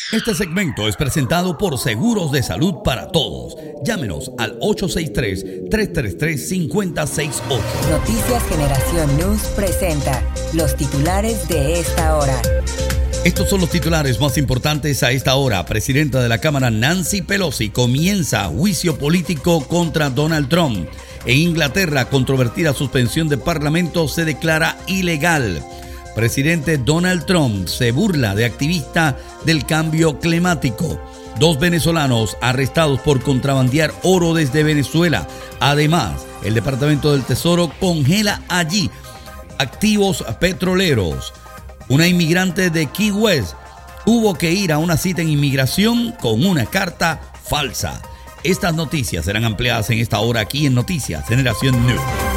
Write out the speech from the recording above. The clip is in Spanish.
Este segmento es presentado por Seguros de Salud para Todos. Llámenos al 863-333-5068. Noticias Generación News presenta los titulares de esta hora. Estos son los titulares más importantes a esta hora. Presidenta de la Cámara Nancy Pelosi comienza juicio político contra Donald Trump. En Inglaterra, controvertida suspensión de parlamento se declara ilegal. Presidente Donald Trump se burla de activista del cambio climático. 2 venezolanos arrestados por contrabandear oro desde Venezuela. Además, el Departamento del Tesoro congela allí activos petroleros. Una inmigrante de Key West tuvo que ir a una cita en inmigración con una carta falsa. Estas noticias serán ampliadas en esta hora aquí en Noticias Generación News.